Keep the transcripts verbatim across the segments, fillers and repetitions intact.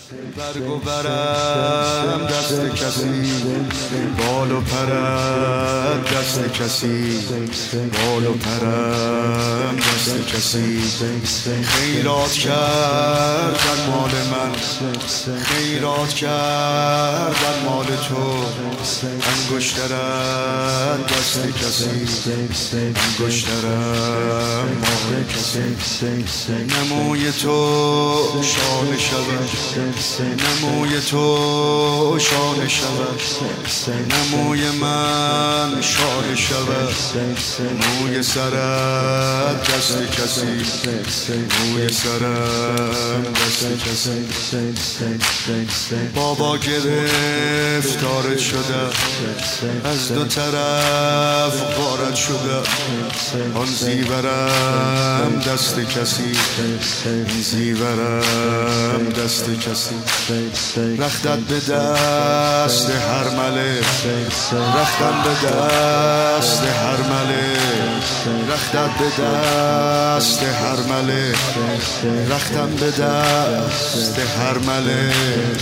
برگ و برم دست کسی، بال و پرم دست کسی، بال و پرم دست کسی. خیرات کردن مال من، خیرات کردن مال تو. انگشترم دست کسی، انگشترم مال کسی. نموی تو شانه شود، نموی تو شانه شود، نموی من شانه شود. موی سرت دست کسی، موی سرم دست کسی. بابا گرفتارت شده، از دو طرف غارت شده. آن زیورم دست کسی، زیورم دست کسی. رختت به دست هر مله، رختم به دست هر مله، رختت به دست هر مله، رختم به دست هر مله.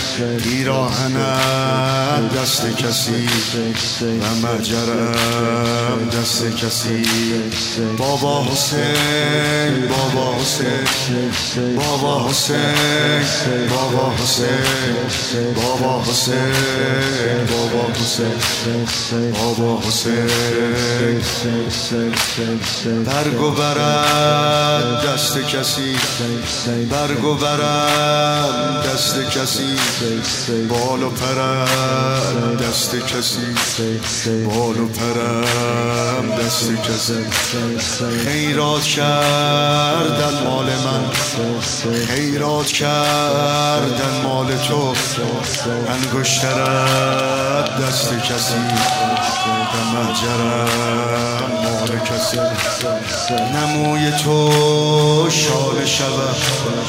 پیراهنم دست کسی و مجرم دست کسی. بابا حسین، بابا حسین، بابا حسین، بابا حسین، بابا حسین، بابا حسین، بابا حسین. برگ و برم دست کسی، برگ و برم دست کسی، بال و پرم دست کسی، بال و پرم دست کسی. خیرات کردن مال من، خیرات کردن مال تو. انگشترت دست کسی و مهجرم مال کسی. نموی تو شانه شود،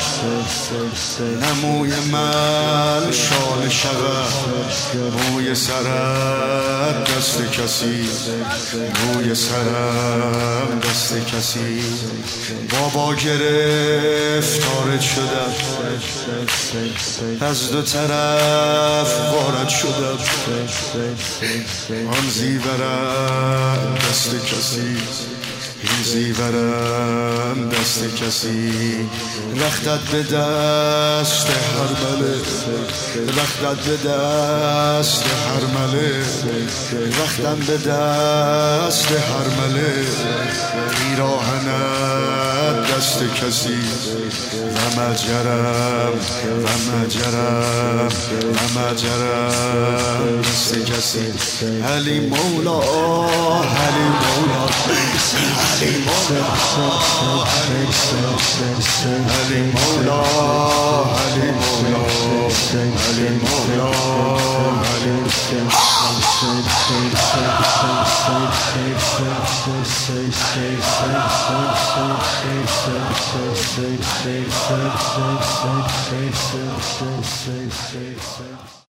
نموی من شانه شود. موی سرت دست کسی، موی سرم دست کسی. بابا گرفتارت شده، از دو طرف غارت شده. آن زیورم دست کسی، این زیورم دست کسی. رختت به دست هر مله، رختت به دست هر مله، رختم به دست هر مله. پیراهنت دست کسی و مجرم، و مجرم، و مجرم دست کسی. علی مولا، علی مولا، علی مولا، علی مولا، علی مولا، علی مولا، علی مولا.